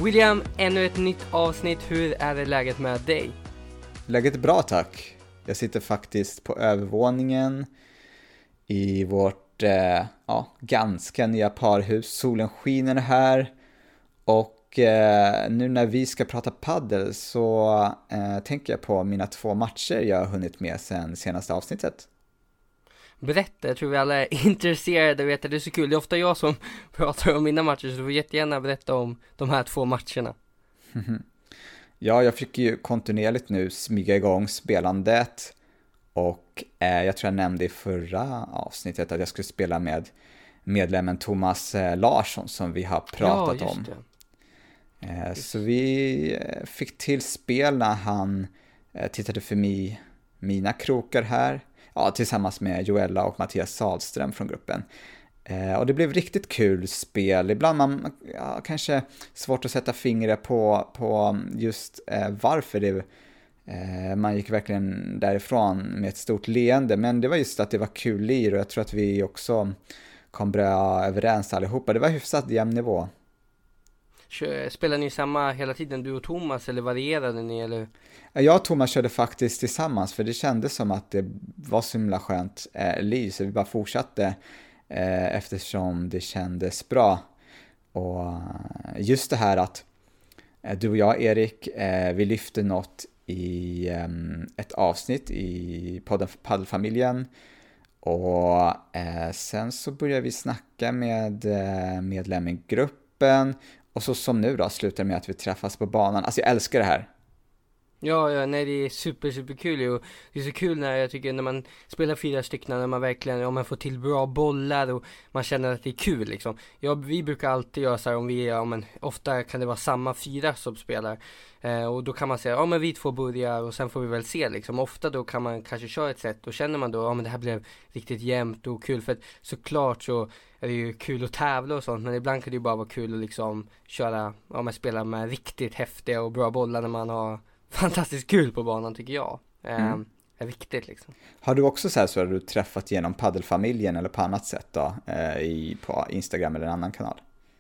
William, ännu ett nytt avsnitt. Hur är det läget med dig? Läget är bra, tack. Jag sitter faktiskt på övervåningen i vårt ganska nya parhus. Solen skiner här och nu när vi ska prata paddel så tänker jag på mina 2 matcher jag har hunnit med sen senaste avsnittet. Berätta, jag tror vi alla är intresserade och vet att det är så kul. Det är ofta jag som pratar om mina matcher, så du får jättegärna berätta om de här 2 matcherna. Ja, jag fick ju kontinuerligt nu smyga igång spelandet och jag tror jag nämnde i förra avsnittet att jag skulle spela med medlemmen Thomas Larsson som vi har pratat om. Så vi fick till spel när han tittade förbi mina krokar här. Ja, tillsammans med Joella och Mattias Sahlström från gruppen. Och det blev riktigt kul spel. Ibland man kanske svårt att sätta fingret på just varför det man gick verkligen därifrån med ett stort leende. Men det var just att det var kul lir och jag tror att vi också kom bra överens allihopa. Det var hyfsat jämn nivå. Spelar ni samma hela tiden, du och Thomas, eller varierade ni? Eller? Jag och Thomas körde faktiskt tillsammans för det kändes som att det var så himla skönt liv så vi bara fortsatte eftersom det kändes bra. Och just det här att du och jag, Erik, vi lyfte något i ett avsnitt i podden Paddelfamiljen och sen så började vi snacka med medlem i gruppen och så som nu då slutar med att vi träffas på banan. Alltså jag älskar det här. Ja, nej, det är superkul och det är så kul när jag tycker när man spelar 4 stycken, när man verkligen, om man får till bra bollar och man känner att det är kul liksom. Vi brukar alltid göra så här om ofta kan det vara samma 4 som spelar och då kan man säga, men vi 2 börjar och sen får vi väl se liksom. Ofta då kan man kanske köra ett sätt och känner man då, men det här blev riktigt jämnt och kul, för att såklart så är det ju kul att tävla och sånt, men ibland kan det ju bara vara kul att liksom köra, spela med riktigt häftiga och bra bollar när man har fantastiskt kul på banan, tycker jag. Är viktigt liksom. Har du också så har du träffat genom paddelfamiljen eller på annat sätt då? På Instagram eller en annan kanal?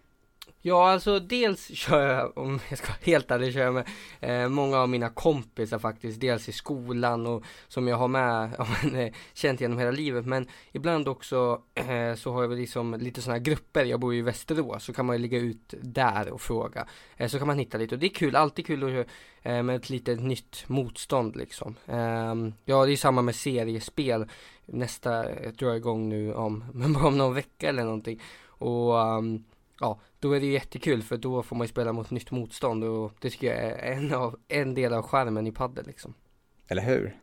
Ja, alltså dels kör jag, om jag ska vara helt ärlig, kör jag med många av mina kompisar faktiskt. Dels i skolan och som jag har med känt genom hela livet. Men ibland också så har jag väl liksom lite sådana grupper. Jag bor ju i Västerås, så kan man ju ligga ut där och fråga. Så kan man hitta lite och det är kul, alltid kul att med ett litet nytt motstånd liksom. Ja, det är samma med seriespel. Jag drar igång nu om någon vecka eller någonting. Och ja, då är det jättekul för då får man ju spela mot nytt motstånd och det tycker jag är en del av skärmen i paddel liksom. Eller hur?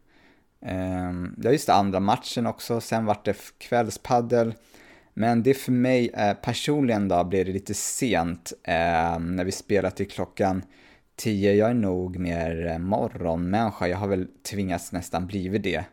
Ja, just det, andra matchen också, sen vart det kvällspaddel. Men det för mig personligen då blir det lite sent när vi spelar till klockan 10. Jag är nog mer morgonmänniska, jag har väl tvingats nästan blivit det.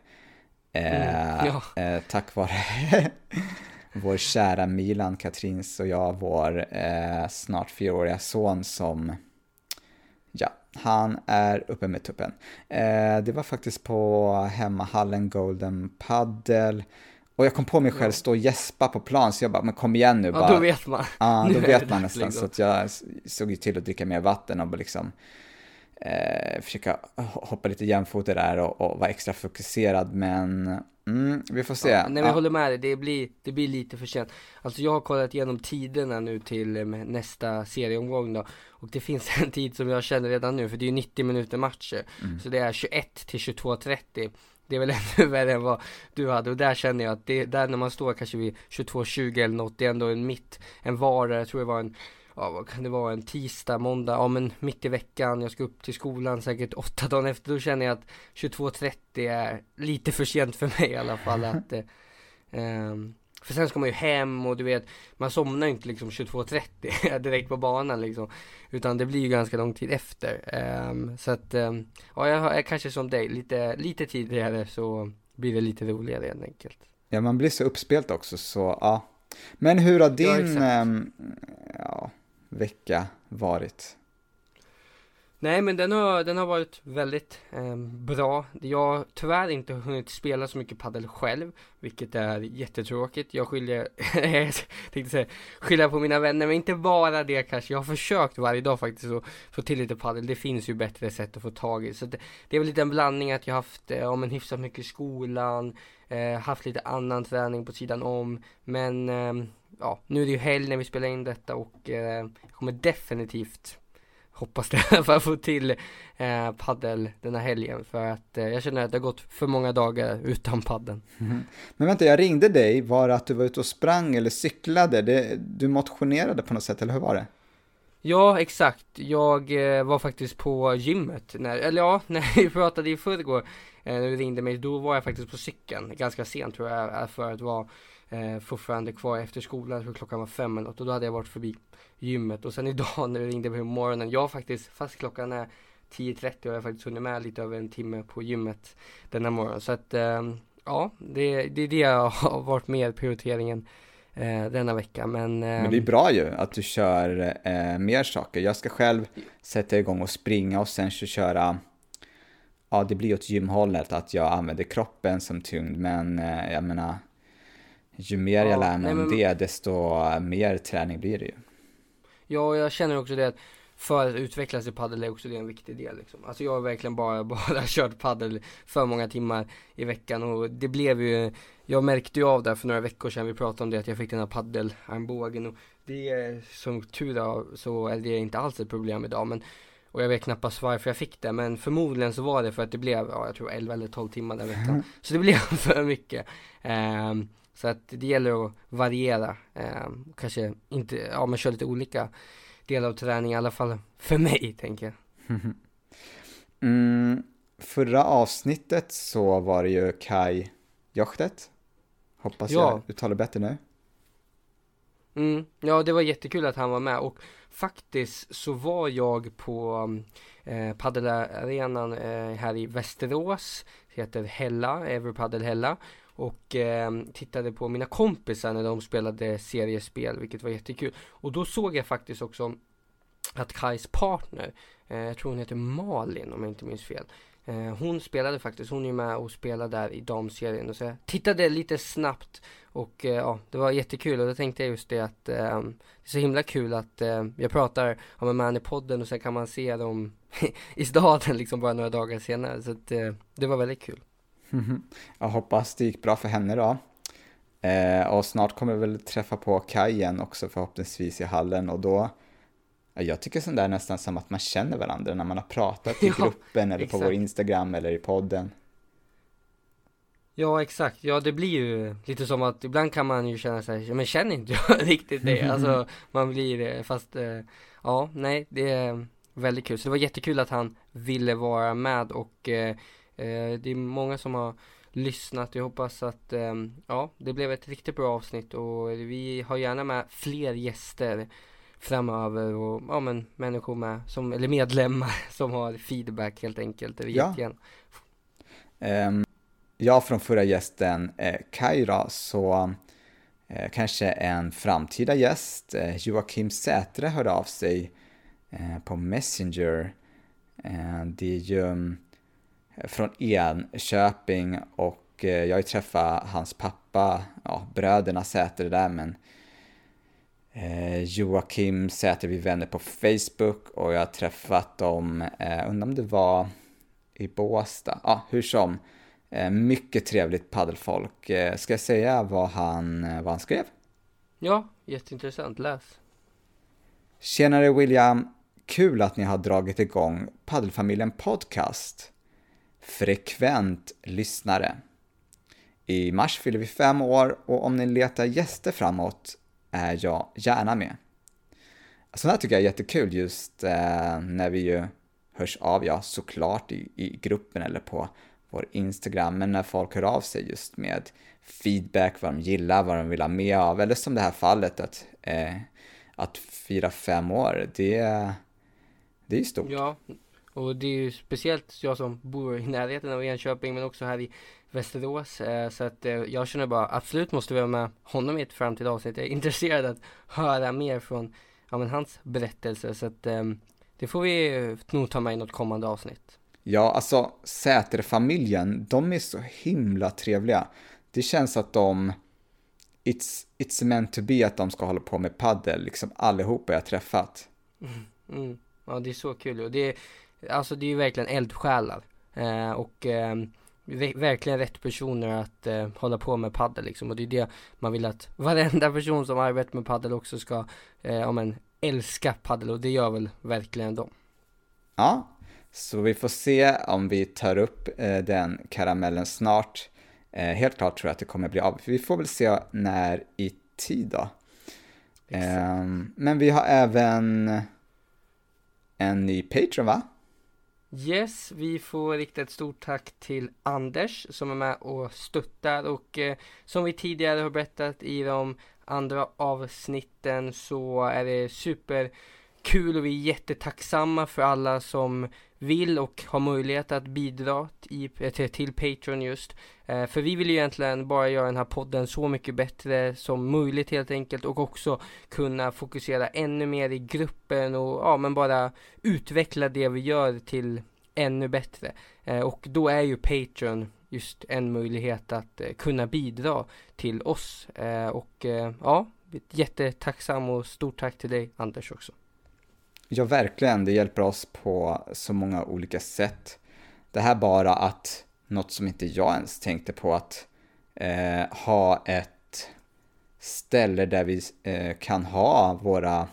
Tack vare vår kära Milan Katrins och jag, vår snart 4-åriga son som, han är uppe med tuppen. Det var faktiskt på hemmahallen Golden Paddle och jag kom på mig själv stå och gäspa på plan så jag bara, men kom igen nu bara. Ja, då vet man. Ja, då vet man nästan så att jag såg ju till att dricka mer vatten och liksom försöka hoppa lite jämfota där och vara extra fokuserad, men vi får se. Ja, när vi håller med dig, det blir lite för sent. Alltså jag har kollat igenom tiderna nu till nästa serieomgång då, och det finns en tid som jag känner redan nu, för det är ju 90 minuter matcher, så det är 21 till 22:30. Det är väl ännu värre än vad du hade, och där känner jag att där när man står kanske vid 22:20 eller något, det är ändå en vara, jag tror det var vad kan det vara, en tisdag, måndag, men mitt i veckan, jag ska upp till skolan säkert 8 dagar efter, då känner jag att 22:30 är lite för sent för mig i alla fall, att för sen ska man ju hem och du vet, man somnar ju inte liksom 22:30 direkt på banan liksom, utan det blir ju ganska lång tid efter, så att jag är kanske som dig, lite tidigare så blir det lite roligare helt enkelt. Ja, man blir så uppspelt också, så ja. Men hur har din vecka varit? Nej, men den har varit väldigt bra. Jag har tyvärr inte hunnit spela så mycket paddel själv, vilket är jättetråkigt. Jag skyller på mina vänner, men inte bara det kanske. Jag har försökt varje dag faktiskt att få till lite paddel. Det finns ju bättre sätt att få tag i. Så det är väl lite en blandning att jag haft hyfsat mycket i skolan, haft lite annan träning på sidan om. Men nu är det ju helg när vi spelar in detta och jag kommer definitivt hoppas det för att få till paddel den här helgen, för att jag känner att det har gått för många dagar utan paddeln. Men vänta, jag ringde dig, var det att du var ute och sprang eller cyklade? Du motionerade på något sätt, eller hur var det? Ja, exakt. Jag var faktiskt på gymmet när vi pratade i förrgår, när du ringde mig, då var jag faktiskt på cykeln ganska sent tror jag, för att vara fortfarande kvar efter skolan, för klockan var 5 eller något, och då hade jag varit förbi gymmet. Och sen idag när du ringde mig på morgonen, jag faktiskt, fast klockan är 10:30 och jag har faktiskt hunnit med lite över en timme på gymmet den här morgonen. Så att det har varit mer prioriteringen denna vecka. Men det är bra ju att du kör mer saker. Jag ska själv sätta igång och springa och sen köra, det blir åt gymhållet att jag använder kroppen som tyngd, men jag menar, ju mer jag lär mig om det, desto mer träning blir det ju. Ja, jag känner också det att för att utvecklas i paddel är också det en viktig del liksom. Alltså jag har verkligen bara kört paddel för många timmar i veckan, och det blev ju, jag märkte ju av det för några veckor sedan vi pratade om det, att jag fick den här paddelarmbågen, och det är som tur så är det inte alls ett problem idag, och jag vet knappast varför jag fick det, men förmodligen så var det för att det blev, jag tror 11 eller 12 timmar den veckan. Så det blev för mycket. Så att det gäller att variera, kanske inte, man kör lite olika delar av träning, i alla fall för mig, tänker jag. Förra avsnittet så var det ju Kai Jochtet. Hoppas jag uttalar bättre nu. Ja, det var jättekul att han var med, och faktiskt så var jag på paddelarenan här i Västerås, heter Hälla, Everpaddel Hälla, och tittade på mina kompisar när de spelade seriespel, vilket var jättekul. Och då såg jag faktiskt också att Kais partner, jag tror hon heter Malin om jag inte minns fel, hon spelade faktiskt, hon är med och spelade där i damserien, och så jag tittade lite snabbt, och det var jättekul. Och då tänkte jag just det att det är så himla kul att jag pratar om en man i podden, och sen kan man se dem i staden liksom bara några dagar senare, så att det var väldigt kul. Jag hoppas det gick bra för henne då. Och snart kommer vi väl träffa på Kai igen också, förhoppningsvis i hallen, och då, jag tycker sånt där nästan som att man känner varandra när man har pratat i gruppen eller exakt, på vår Instagram eller i podden. Ja, exakt. Ja, det blir ju lite som att ibland kan man ju känna sig, men känner inte jag riktigt det. Alltså, man blir fast, nej, det är väldigt kul. Så det var jättekul att han ville vara med, och det är många som har lyssnat. Jag hoppas att det blev ett riktigt bra avsnitt, och vi har gärna med fler gäster framöver, och människor med eller medlemmar som har feedback helt enkelt. Det är jättegärna. Från förra gästen Kaira, så kanske en framtida gäst, Joakim Sätre, hörde av sig på Messenger. Det är ju från Enköping, och jag har ju träffat hans pappa, bröderna Sätre där, men Joakim Sätre, vi vänner på Facebook, och jag har träffat dem, undrar om det var i Båstad, hur som, mycket trevligt paddelfolk. Ska jag säga vad han skrev? Ja, jätteintressant, läs. Tjenare William, kul att ni har dragit igång Paddelfamiljen podcast. Frekvent lyssnare. I mars fyller vi 5 år, och om ni letar gäster framåt är jag gärna med. Så det här tycker jag är jättekul, just när vi ju hörs av, såklart i gruppen eller på vår Instagram, men när folk hör av sig just med feedback, vad de gillar, vad de vill ha med av, eller som det här fallet att fira 5 år, det är ju stort. Ja, och det är ju speciellt jag som bor i närheten av Enköping, men också här i Västerås, så att jag känner bara, absolut måste vi vara med honom i ett framtida avsnitt. Jag är intresserad att höra mer från hans berättelse, så att det Det får vi nog ta med i något kommande avsnitt. Ja, alltså Säter-familjen, de är så himla trevliga. Det känns att it's meant to be att de ska hålla på med paddel, liksom allihopa jag träffat. Ja, det är så kul. Och det är ju verkligen eldsjälar. Verkligen rätt personer att hålla på med paddel liksom. Och det är det man vill att varenda person som arbetar med paddel också ska älska paddel, och det gör väl verkligen de. Ja, så vi får se om vi tar upp den karamellen snart. Helt klart tror jag att det kommer bli av. Vi får väl se när i tid då. Men vi har även en ny Patreon, va? Yes, vi får rikta ett stort tack till Anders som är med och stöttar, och som vi tidigare har berättat i de andra avsnitten så är det superkul, och vi är jättetacksamma för alla som vill och har möjlighet att bidra till Patreon just. För vi vill ju egentligen bara göra den här podden så mycket bättre som möjligt helt enkelt, och också kunna fokusera ännu mer i gruppen och men bara utveckla det vi gör till ännu bättre. Och då är ju Patreon just en möjlighet att kunna bidra till oss. Jättetacksam, och stort tack till dig Anders också. Ja, verkligen. Det hjälper oss på så många olika sätt. Det här bara att något som inte jag ens tänkte på, att ha ett ställe där vi kan ha våra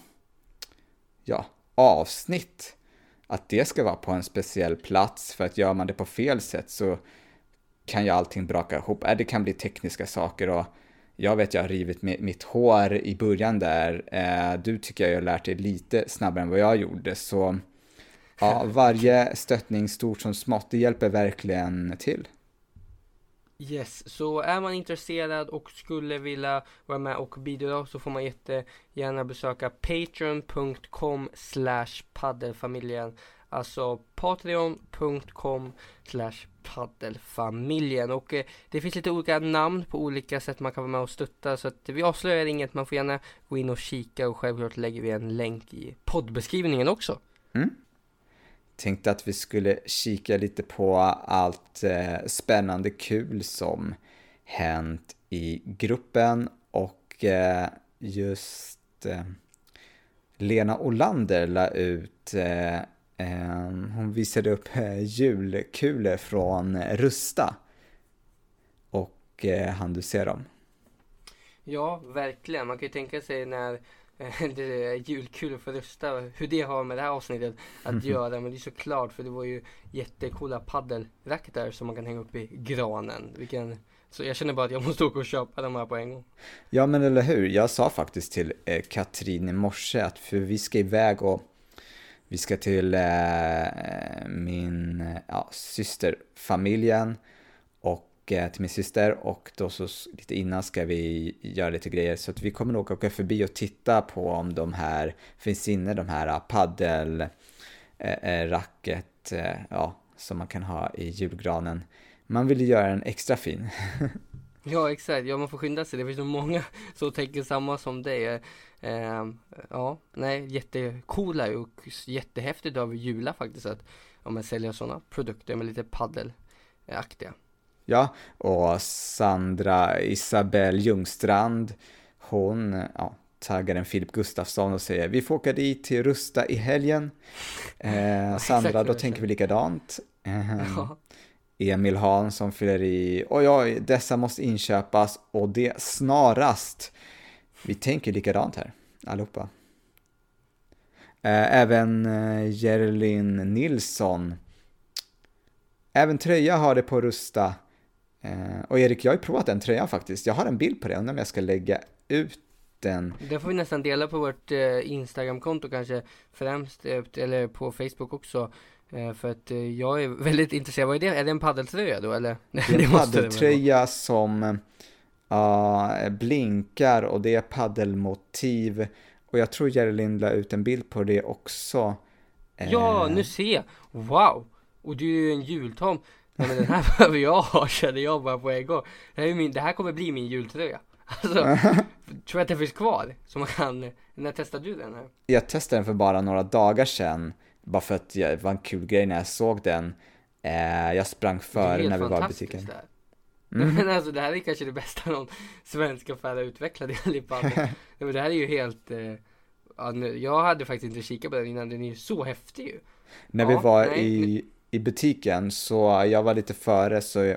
avsnitt. Att det ska vara på en speciell plats, för att gör man det på fel sätt så kan ju allting braka ihop. Det kan bli tekniska saker, och jag vet jag har rivit mitt hår i början där. Du tycker jag har lärt dig lite snabbare än vad jag gjorde. Så ja, varje stöttning, stort som smått, det hjälper verkligen till. Yes, så är man intresserad och skulle vilja vara med och bidra så får man jättegärna besöka patreon.com/paddelfamiljen. Alltså patreon.com/paddelfamiljen. Och det finns lite olika namn på olika sätt man kan vara med och stötta, så att vi avslöjar inget. Man får gärna gå in och kika, och självklart lägger vi en länk i poddbeskrivningen också. Tänkte att vi skulle kika lite på allt spännande kul som hänt i gruppen, och just Lena Olander la ut hon visade upp julkulor från Rusta, och du ser dem. Ja, verkligen. Man kan ju tänka sig när det är julkulor för Rusta, hur det har med det här avsnittet att göra, men det är så klart, för det var ju jättecoola paddelracktar som man kan hänga upp i granen. Så jag känner bara att jag måste åka och köpa dem här på en gång. Ja, men eller hur? Jag sa faktiskt till Katrin i morse att för vi ska iväg, och vi ska till min systerfamiljen och till min syster, och då så lite innan ska vi göra lite grejer, så att vi kommer nog åka förbi och titta på om de här finns inne, de här paddelracket som man kan ha i julgranen. Man vill ju göra den extra fin. Ja, exakt. Ja, man får skynda sig. Det finns så många som tänker samma som dig. Jättecoola och jättehäftigt av Jula faktiskt, att om man säljer sådana produkter med lite paddelaktiga. Ja, och Sandra Isabel Ljungstrand, hon taggar en Filip Gustafsson och säger vi får åka dit till Rusta i helgen. Sandra, då tänker vi likadant. Emil Hansson fyller i oj, dessa måste inköpas, och det snarast. Vi tänker likadant här, allihopa. Även Gerlin Nilsson, även tröja har det på Rusta. Och Erik, jag har ju provat den tröjan faktiskt. Jag har en bild på det, undrar om jag ska lägga ut den. Det får vi nästan dela på vårt Instagram-konto kanske främst, eller på Facebook också. För att jag är väldigt intresserad. Vad är det? Är det en paddeltröja då? Eller? Det är en paddeltröja som blinkar, och det är paddelmotiv. Och jag tror Gerlin la ut en bild på det också. Ja, nu ser jag. Wow! Och du är ju en jultom. Men den här behöver jag ha, känner jag bara på en gång. Det här kommer bli min jultröja. Alltså, tror jag att det finns kvar? Så man kan, när testade du den här? Jag testade den för bara några dagar sedan. bara för att det var en kul grej när jag såg den. Jag sprang före när vi var i butiken. Men alltså det här är kanske det bästa någon svensk affär har utvecklat i Alibaba. Men det här är ju helt jag hade faktiskt inte kikat på den innan, den är ju så häftig ju. När vi var i butiken, så jag var lite före, så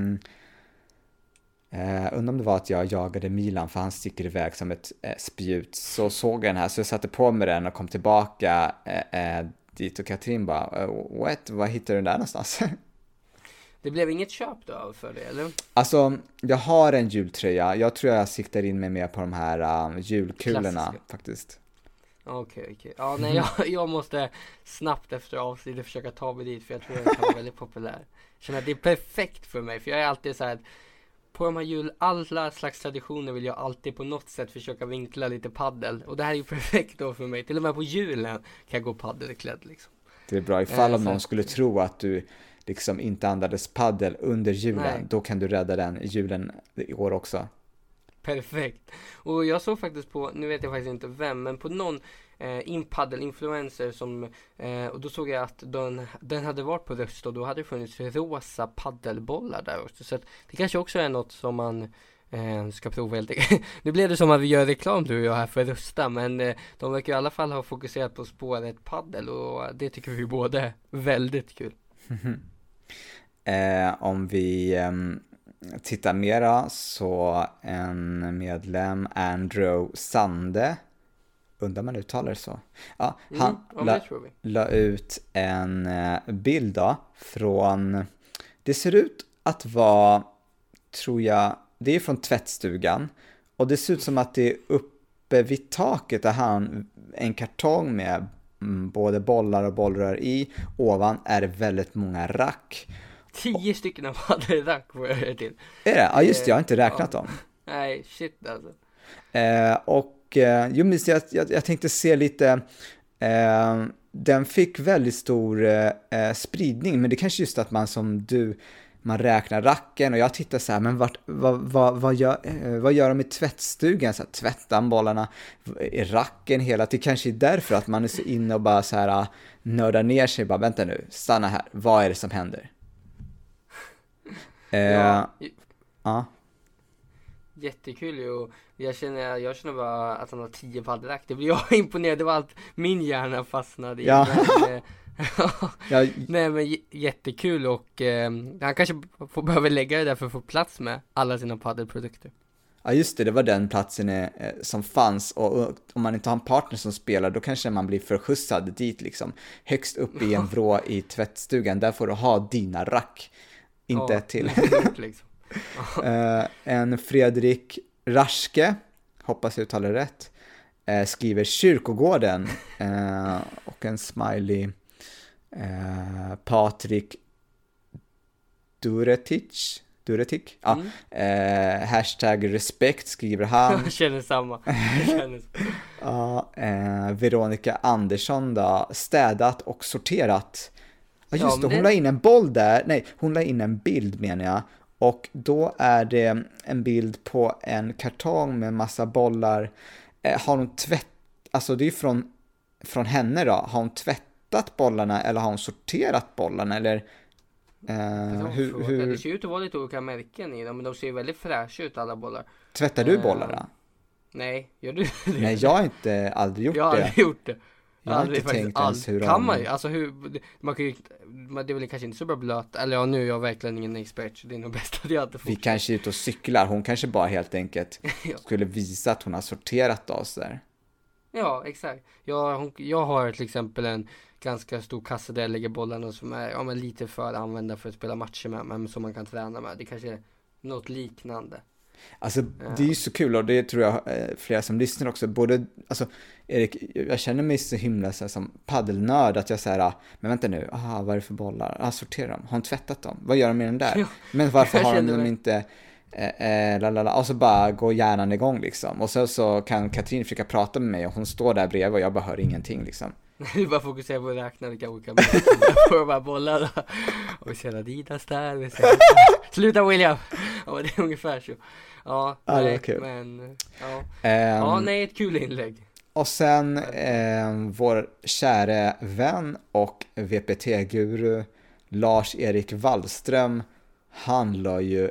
undrar om det var att jag jagade Milan, för han sticker iväg som ett spjut. Så såg jag den här, så jag satte på mig den och kom tillbaka dit, och Katrin bara, vad hittade du där någonstans? Det blev inget köp då för det, eller? Alltså, jag har en jultröja. Jag tror jag siktar in mig mer på de här julkulorna. Klassiska. Faktiskt. Okej. Ja, nej, jag måste snabbt efter avsnittet försöka ta mig dit, för jag tror den kan vara väldigt populär. Jag känner att det är perfekt för mig, för jag är alltid så här, på de här alla slags traditioner vill jag alltid på något sätt försöka vinkla lite paddel. Och det här är ju perfekt då för mig. Till och med på julen kan jag gå paddelklädd liksom. Det är bra, ifall om någon skulle tro att du liksom inte andades paddel under julen, nej, då kan du rädda den julen i år också. Perfekt. Och jag såg faktiskt på, nu vet jag faktiskt inte vem, men på någon paddel-influencer som, och då såg jag att den hade varit på röst, och då hade det funnits rosa paddelbollar där också. Så att det kanske också är något som man ska prova helt enkelt. Nu blev det som att vi gör reklam, du och jag, här för Rusta, men de verkar i alla fall ha fokuserat på spåret paddel, och det tycker vi både är väldigt kul. Om vi tittar mera, så en medlem, Andrew Sande, undrar man uttalar det så. Ja, han la ut en bild då, från, det ser ut att vara, tror jag, det är från tvättstugan, och det ser ut som att det är uppe vid taket där han en kartong med både bollar och bollrör i. Ovan är det väldigt många rack. 10 stycken av varje rack får jag höra till. Är det? Ja, just det, jag har inte räknat dem. Nej, shit alltså. Jag tänkte se lite, den fick väldigt stor spridning, men det kanske just att man som du, man räknar racken, och jag tittar så här, men vad gör de i tvättstugan? Så här, tvättar bollarna i racken hela tiden. Kanske är därför att man är så inne och bara så här nördar ner sig, bara vänta nu, stanna här, vad är det som händer? Ja. Jättekul ju, och jag känner bara att han har 10 paddelrack. Det blir jag imponerad, det var allt min hjärna fastnade i. Ja. Nej, men jättekul, och han kanske behöver lägga det där för att få plats med alla sina paddelprodukter. Ja, just det var den platsen som fanns, och om man inte har en partner som spelar, då kanske man blir förskjutsad dit liksom, högst upp i en vrå i tvättstugan. Där får du ha dina rack, inte ett till. Liksom. En Fredrik Raske, hoppas jag uttalar rätt, skriver kyrkogården, och en smiley. Patrik Duretic, ja. Hashtag respekt skriver han. Jag känner samma. Veronica Andersson då, städat och sorterat. Ja, just det, hon det... la in en boll där. Nej, hon la in en bild, menar jag. Och då är det en bild på en kartong med massa bollar. Har hon alltså det är från henne då. Har hon tvättat bollarna, eller har hon sorterat bollarna, eller hur? Det ser ut att vara lite olika märken i dem, men de ser väldigt fräscha ut, alla bollar. Tvättar du bollarna? Nej, gör du det? Nej, jag har inte aldrig gjort det. Jag har aldrig gjort det. Jag har inte tänkt ens hur kan man ju, alltså hur, man kan ju, det är väl kanske inte så bra blöt, eller ja, nu är jag verkligen ingen expert, så det är nog bäst att jag inte får. Vi kanske är ute och cyklar, hon kanske bara helt enkelt skulle visa att hon har sorterat oss där. Ja, exakt. Jag har till exempel en ganska stor kasse där jag lägger bollarna som är men lite för använda för att spela matcher med, men som man kan träna med. Det kanske är något liknande. Alltså det är ju så kul, och det tror jag flera som lyssnar också, både, alltså Erik, jag känner mig så himla så här, som paddelnörd, att jag säger, men vänta nu, vad är det för bollar? Sorterar dem, har hon tvättat dem? Vad gör de med den där? Men varför har de dem inte och så bara går hjärnan igång liksom, och så kan Katrin försöka prata med mig, och hon står där bredvid och jag bara hör ingenting liksom. Du bara fokuserar på att räkna vilka olika på de här bollarna. Och vi ser Adidas där, sluta William. Ja, det är ungefär så. Ja, det är kul. Men nej, ett kul inlägg. Och sen vår käre vän och VPT-guru Lars-Erik Wallström, han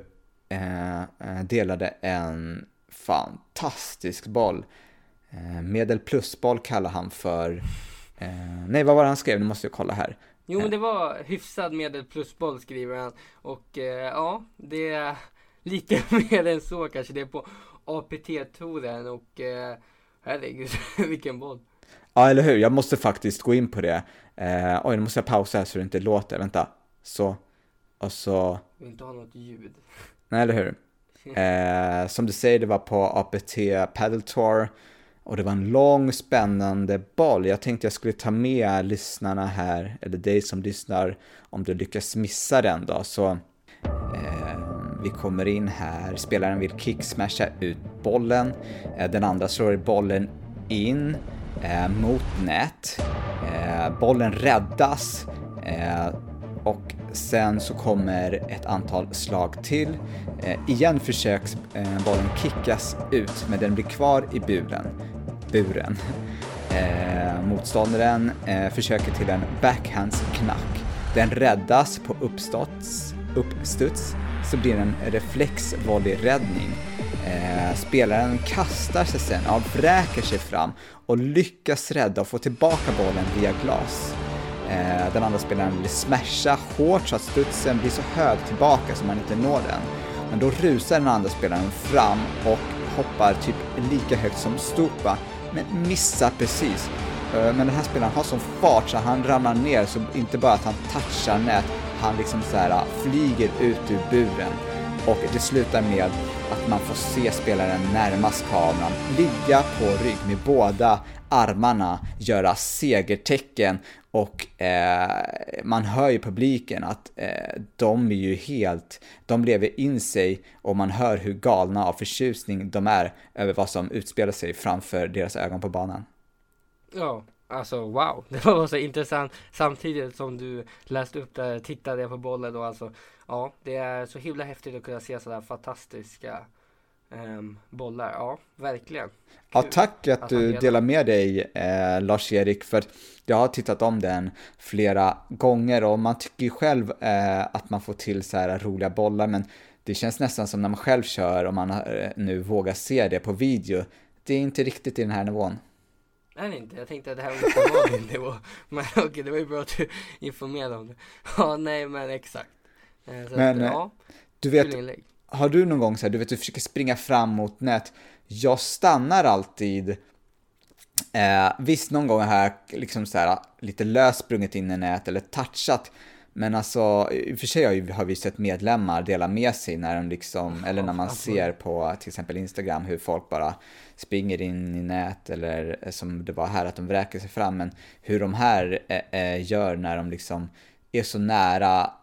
delade en fantastisk boll. Medel plusboll kallar han för... nej, vad var det han skrev? Nu måste jag kolla här. Jo, men det var hyfsad medel plusboll, skriver han. Och ja, det är lite mer än så kanske. Det är på APT-touren och herregud, vilken boll. Ja, eller hur? Jag måste faktiskt gå in på det. Oj, nu måste jag pausa här så det inte låter. Vänta. Så. Och så... Vi inte ha något ljud. Nej, eller hur? Som du säger, det var på APT Paddle Tour. Och det var en lång, spännande boll. Jag tänkte jag skulle ta med lyssnarna här, eller dig som lyssnar, om du lyckas missa den då. Så vi kommer in här. Spelaren vill kicksmasha ut bollen. Den andra slår bollen in mot nät. Bollen räddas. Och sen så kommer ett antal slag till. Igen försöks bollen kickas ut, men den blir kvar i buren. Motståndaren försöker till en backhandsknack. Den räddas på uppstuds, så blir det en reflexvolleyräddning. Spelaren kastar sig sen, vräker sig fram och lyckas rädda och få tillbaka bollen via glas. Den andra spelaren vill smasha hårt så att studsen blir så hög tillbaka så man inte når den. Men då rusar den andra spelaren fram och hoppar typ lika högt som Stupa, men missar precis. Men den här spelaren har sån fart så han ramlar ner, så inte bara att han touchar nät, han liksom så här flyger ut ur buren. Och det slutar med att man får se spelaren närmast kameran ligga på rygg med båda armarna, göra segertecken. Och man hör ju publiken att de är ju de lever in sig, och man hör hur galna av förtjusning de är över vad som utspelar sig framför deras ögon på banan. Ja, alltså wow, det var så intressant. Samtidigt som du läste upp där tittade jag på bollen och alltså, ja, det är så himla häftigt att kunna se sådär fantastiska bollar, ja, verkligen. Ja, tack att du delar med dig, Lars-Erik, för jag har tittat om den flera gånger och man tycker ju själv att man får till så här roliga bollar, men det känns nästan som när man själv kör och man nu vågar se det på video. Det är inte riktigt i den här nivån. Nej, inte. Jag tänkte att det här var inte nivå. Men okej, det var ju bra att du informerade om det. Ja, nej, men exakt. Så men att, ja, du vet, har du någon gång så här, du försöker springa fram mot nät. Jag stannar alltid. Visst, någon gång har jag liksom så här, lite löst sprungit in i nät eller touchat. Men alltså, i och för sig har vi sett medlemmar dela med sig när de liksom, eller när man ser på till exempel Instagram hur folk bara springer in i nät, eller som det var här att de vräker sig fram, men hur de här gör när de liksom är så nära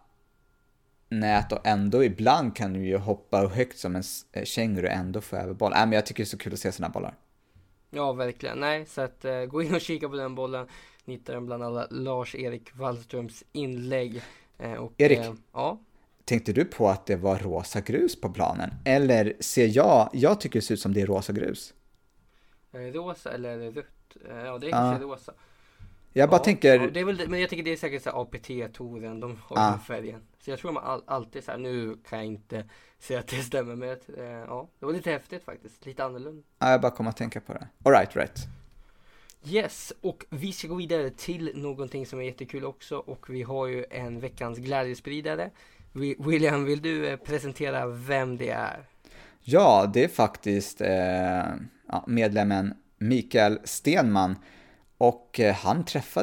nät och ändå ibland kan du ju hoppa högt som en känguru och ändå få över boll. Men jag tycker det är så kul att se såna bollar. Ja, verkligen. Nej, så att gå in och kika på den bollen. Ni hittar den bland alla Lars-Erik Wallströms inlägg. Och, Erik, ja. Tänkte du på att det var rosa grus på planen? Eller ser jag tycker det ser ut som det är rosa grus. Rosa eller är det rött? Ja, det är kanske rosa. Jag bara tänker... Ja, det är väl, men jag tycker det är säkert så APT-touren, de har den färgen. Så jag tror man alltid så här, nu kan jag inte säga att det stämmer, men ja, det var lite häftigt faktiskt, lite annorlunda. Ja, jag bara kommer att tänka på det. All right. Yes, och vi ska gå vidare till någonting som är jättekul också, och vi har ju en veckans glädjespridare. William, vill du presentera vem det är? Ja, det är faktiskt medlemmen Mikael Stenman. Och han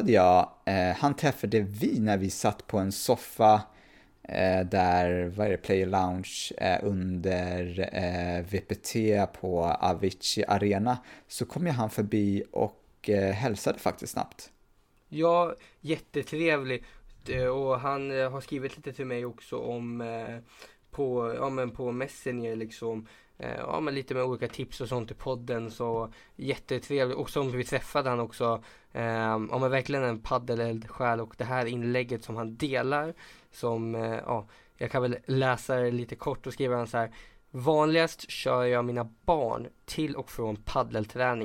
träffade vi när vi satt på en soffa där, Player Lounge under VPT på Avicii Arena. Så kom han förbi och hälsade faktiskt snabbt. Ja, jättetrevlig. Och han har skrivit lite till mig också om på Messenger liksom. Ja, men lite med olika tips och sånt i podden, så jättetrevligt. Och som vi träffade han också, ja, men verkligen en paddeleldsjäl, och det här inlägget som han delar, som jag kan väl läsa det lite kort, och skriver han så här: vanligast kör jag mina barn till och från paddelträningen.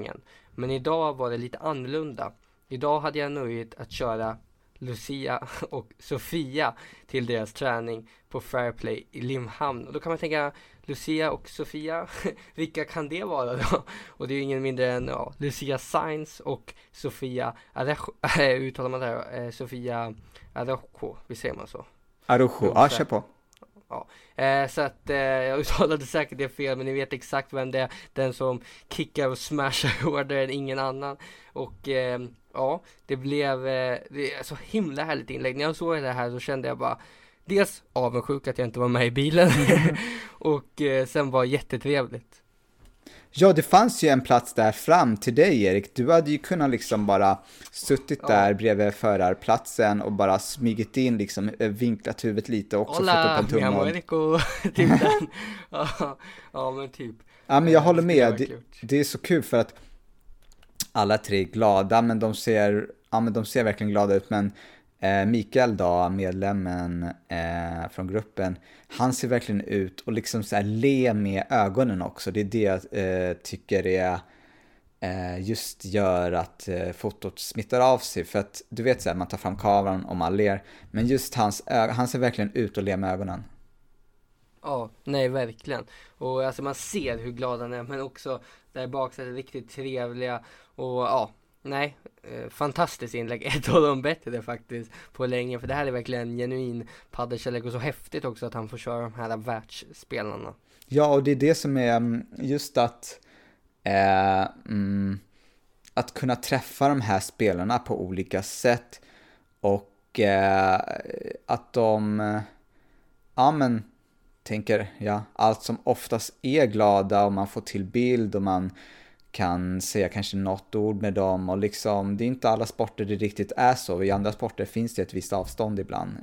Men idag var det lite annorlunda. Idag hade jag nöjet att köra Lucia och Sofia till deras träning på Fairplay i Limhamn. Och då kan man tänka, Lucia och Sofia, vilka kan det vara då? Och det är ju ingen mindre än Lucia Sainz och Sofia Araujo, uttalar man det här, Sofia Araujo, visst säger man så? Araujo, ja, kör på. Ja, så att jag uttalade säkert det fel, men ni vet exakt vem det är, den som kickar och smashar hårdare än ingen annan. Och ja, det blev det är så himla härligt inlägg. När jag såg det här så kände jag bara dels avundsjuk att jag inte var med i bilen och sen var jättetrevligt. Ja, det fanns ju en plats där fram till dig, Erik. Du hade ju kunnat liksom bara suttit där bredvid förarplatsen och bara smygit in, liksom vinklat huvudet lite och också fått upp en tumme. Hola, Erik och typ den. Ja, men typ. Ja, men jag håller med. Det är så kul för att alla tre är glada, men de ser verkligen glada ut. Men Mikael då, medlemmen från gruppen, han ser verkligen ut och liksom så här le med ögonen också. Det är det jag tycker är just gör att fotot smittar av sig. För att du vet så här, man tar fram kameran och man ler, men just han ser verkligen ut och ler med ögonen. Ja, nej verkligen. Och alltså man ser hur glad han är, men också där bak så är det riktigt trevliga och nej, fantastiskt inlägg. Ett av de bättre faktiskt på länge. För det här är verkligen genuin paddelkärlek och så häftigt också att han får köra de här världsspelarna. Ja, och det är det som är just att kunna träffa de här spelarna på olika sätt och att de tänker allt som oftast är glada och man får till bild och man kan säga kanske något ord med dem och liksom, det är inte alla sporter det riktigt är så. I andra sporter finns det ett visst avstånd ibland.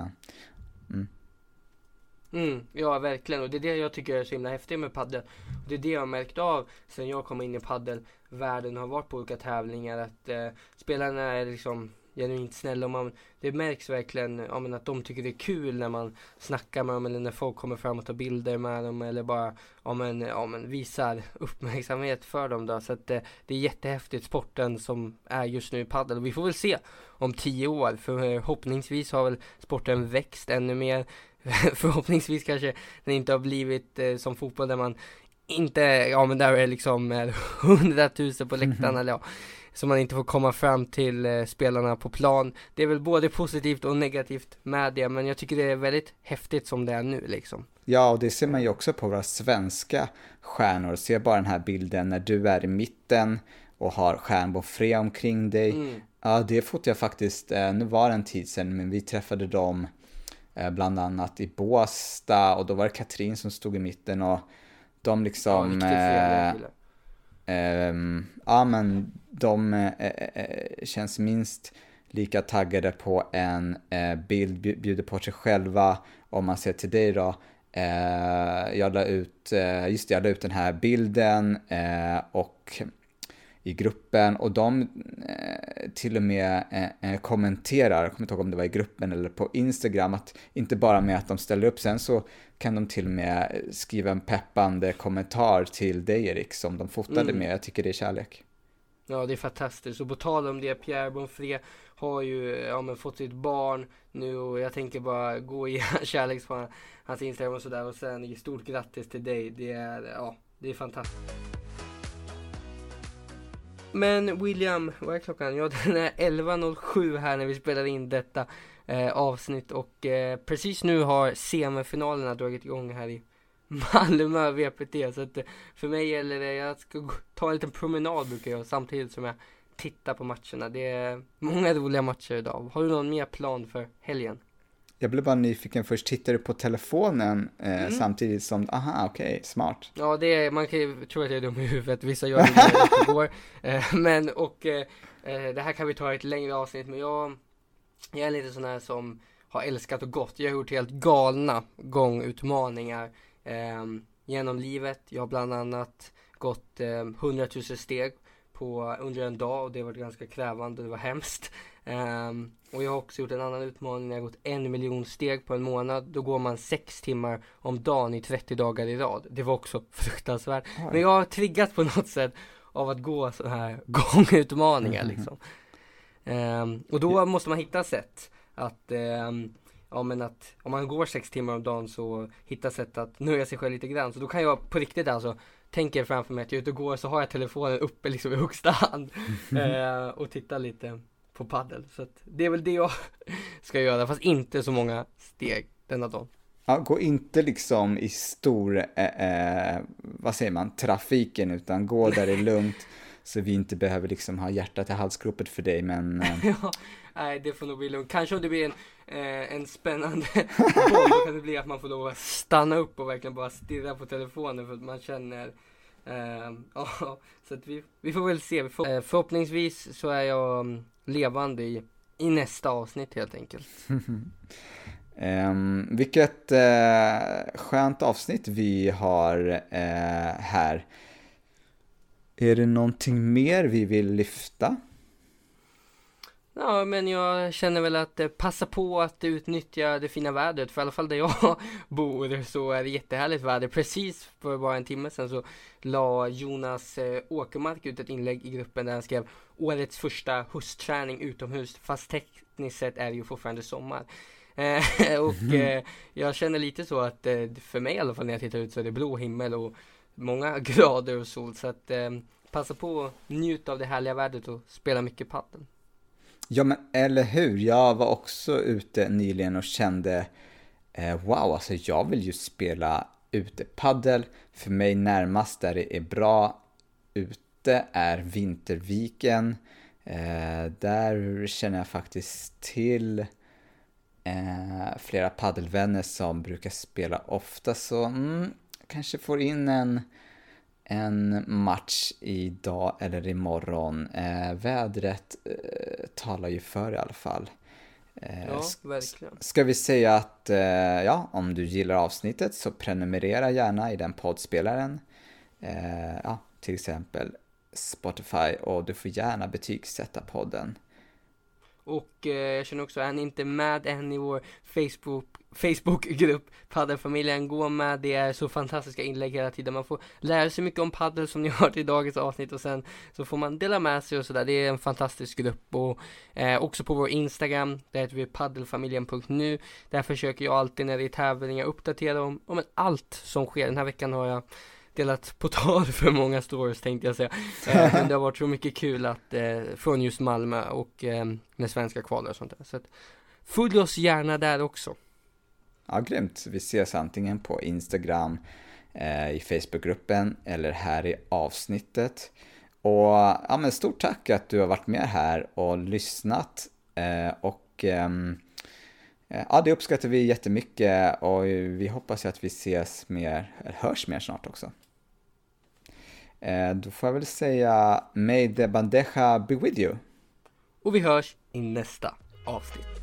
Ja, verkligen. Och det är det jag tycker är så himla häftigt med paddel. Och det är det jag har märkt av sen jag kom in i paddelvärlden och har varit på olika tävlingar, att spelarna är liksom genuint snälla och det märks verkligen att de tycker det är kul när man snackar med dem eller när folk kommer fram och tar bilder med dem eller bara visar uppmärksamhet för dem då. Så att det är jättehäftigt, sporten som är just nu i paddel, och vi får väl se om 10 år, förhoppningsvis har väl sporten växt ännu mer. Förhoppningsvis kanske den inte har blivit som fotboll där man inte, där är liksom 100 000 på läktaren eller så man inte får komma fram till spelarna på plan. Det är väl både positivt och negativt med det, men jag tycker det är väldigt häftigt som det är nu liksom. Ja, och det ser man ju också på våra svenska stjärnor. Se bara den här bilden när du är i mitten och har stjärnboffré omkring dig. Ja, det fotar jag faktiskt, nu var det en tid sedan, men vi träffade dem bland annat i Båstad och då var det Katrin som stod i mitten och de liksom men de känns minst lika taggade på en bild, bjuder på sig själva. Om man ser till dig då, jag la ut den här bilden och i gruppen, och de till och med kommenterar, jag kommer inte ihåg om det var i gruppen eller på Instagram, att inte bara med att de ställer upp, sen så kan de till och med skriva en peppande kommentar till dig, Erik, som de fotade med. Jag tycker det är kärlek. Ja, det är fantastiskt. Och på tal om det, Pierre Bonfré har ju fått sitt barn nu, och jag tänker bara gå i kärlek på hans Instagram och sådär, och sen stort grattis till dig. Det är fantastiskt. Men William, vad är klockan? Ja, den är 11.07 här när vi spelar in detta avsnitt, och precis nu har semifinalerna dragit igång här i Malmö VPT, så att för mig gäller det, jag ska ta en liten promenad brukar jag, samtidigt som jag tittar på matcherna. Det är många roliga matcher idag. Har du någon mer plan för helgen? Jag blev bara nyfiken först, tittar du på telefonen samtidigt som, smart. Ja, man kan ju tro att jag är dum i huvudet, vissa gör det igår. Men det här kan vi ta ett längre avsnitt, men jag är lite sån här som har älskat och gått. Jag har gjort helt galna gångutmaningar genom livet. Jag har bland annat gått 100 000 steg under en dag, och det var ganska krävande, det var hemskt. Och jag har också gjort en annan utmaning när jag har gått 1 miljon steg på en månad. Då går man 6 timmar om dagen i 30 dagar i rad. Det var också fruktansvärt. Men jag har triggat på något sätt av att gå så här gångutmaningar liksom. Och då måste man hitta sätt att att om man går 6 timmar om dagen så hitta sätt att nöja sig själv lite grann. Så då kan jag på riktigt alltså tänker framför mig att jag är ute och går, så har jag telefonen uppe liksom i högsta hand och tittar lite på paddel. Så att det är väl det jag ska göra, fast inte så många steg denna dag. Ja, gå inte liksom i stor, vad säger man, trafiken, utan gå där det är lugnt så vi inte behöver liksom ha hjärtat i halsgropet för dig, men... Ja, nej, det får nog bli lugnt. Kanske om det blir en spännande boll, då kan det bli att man får lov att stanna upp och verkligen bara stirra på telefonen för att man känner... ja, så att vi får väl se. Förhoppningsvis så är jag levande i nästa avsnitt helt enkelt. Vilket skönt avsnitt vi har här. Är det någonting mer vi vill lyfta? Ja, men jag känner väl att passa på att utnyttja det fina vädret. För i alla fall där jag bor så är det jättehärligt väder. Precis för bara en timme sedan så la Jonas Åkermark ut ett inlägg i gruppen där han skrev årets första höstträning utomhus. Fast tekniskt sett är det ju fortfarande sommar. Jag känner lite så att för mig i alla fall när jag tittar ut så är det blå himmel och många grader och sol. Så att passa på att njuta av det härliga vädret och spela mycket paddel. Ja, men eller hur? Jag var också ute nyligen och kände wow, alltså jag vill ju spela ute paddel. För mig närmast där det är bra ute är Vinterviken. Där känner jag faktiskt till flera paddelvänner som brukar spela ofta, så kanske får in en match idag eller imorgon. Vädret talar ju för i alla fall. Ja, verkligen. Ska vi säga att ja, om du gillar avsnittet så prenumerera gärna i den poddspelaren. Ja, till exempel Spotify, och du får gärna betygsätta podden. Och jag känner också, är ni inte med än i vår Facebook-grupp Paddelfamiljen, gå med, det är så fantastiska inlägg hela tiden. Man får lära sig mycket om paddel som ni har hört i dagens avsnitt, och sen så får man dela med sig och sådär. Det är en fantastisk grupp. Och också på vår Instagram, där heter vi paddelfamiljen.nu. Där försöker jag alltid när det är tävlingar uppdatera om allt som sker. Den här veckan har jag delat på tal för många stories, tänkte jag säga. Men det har varit så mycket kul att från just Malmö och med svenska kvalar och sånt där. Så att följ oss gärna där också. Ja, grymt. Vi ses antingen på Instagram, i Facebookgruppen eller här i avsnittet. Och ja, men stort tack att du har varit med här och lyssnat. Ja, det uppskattar vi jättemycket, och vi hoppas att vi ses mer, eller hörs mer snart också. Då får jag väl säga, may the bandeja be with you. Och vi hörs i nästa avsnitt.